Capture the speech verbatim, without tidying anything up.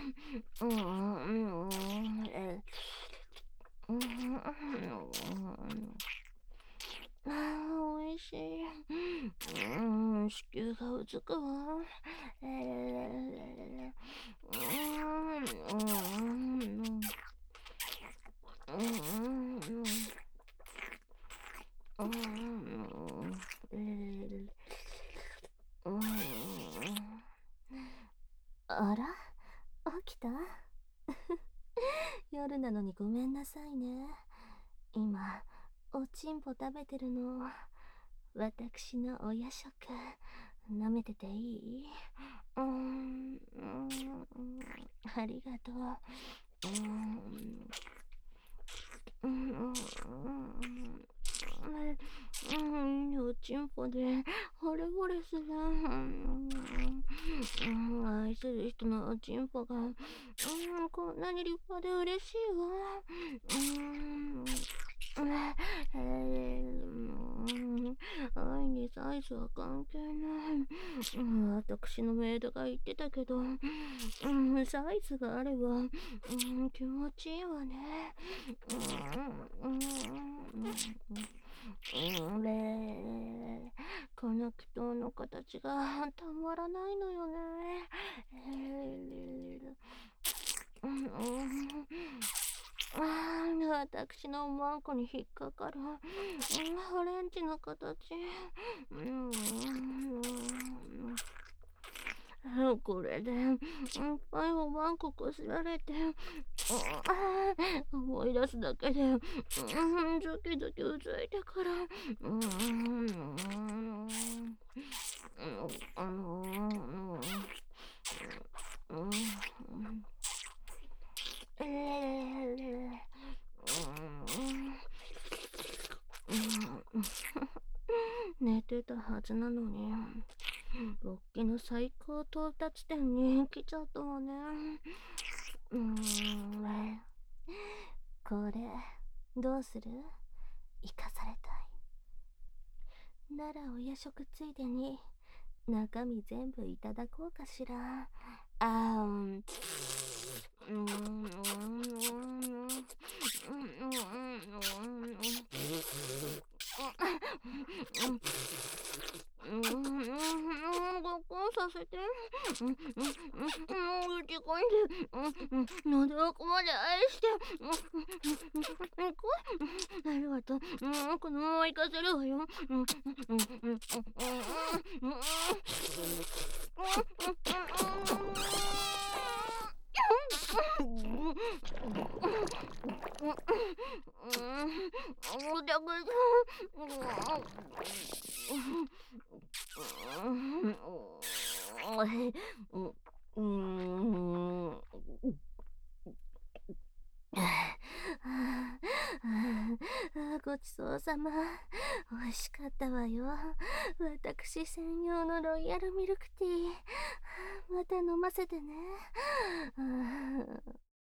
うん、うん、え、うん、うん、ああ、美味しい。うん、子宮がうずくわ。ええ、うん、うん、うん、うん、うん、うん、ええ、うん、あら、起きた？夜なのにごめんなさいね。今、おちんぽ食べてるの。私のお夜食、舐めてていい？うーん、うーん、ありがとう。うーん、うん、うん、うん、おちんぽで、惚れ惚れする。うん、うん、愛する人のおちんぽが、うん、こんなに立派で嬉しいわ。うん、えー、愛にサイズは関係ない。うん、私のメイドが言ってたけど、うん、サイズがあれば、うん、気持ちいいわね。うん、うん、うん、うん、ね、この祈祷の形がたまらないのよね。えー、うん、うん、ああ、私のマンコに引っかかる、うん、オレンジの形。うん、うん、これで、いっぱいおまんここすられて、うん、あー、思い出すだけで、うん、ズキズキうずいてくる。うん、うん、あの、うん、うん、えー、うん、寝てたはずなのに、ロッキの最高到達点に来ちゃったわね。うーん、これ、どうする？生かされたい。ならお夜食ついでに、中身全部いただこうかしら。あーん、うーん、うーん、うーん、うーん、ごっこんさせて。うん、うん、うん、うん、時間で、うん、うん、喉奥まで愛して。うん、うん、うん、うん、こう、ありがとう。うん、このまま行かせるわよ。うん、うん、うん、うん、うん、うん、うん、うん、うん、ごちそうさま。美味しかったわよ。私専用のロイヤルミルクティー。また飲ませてね。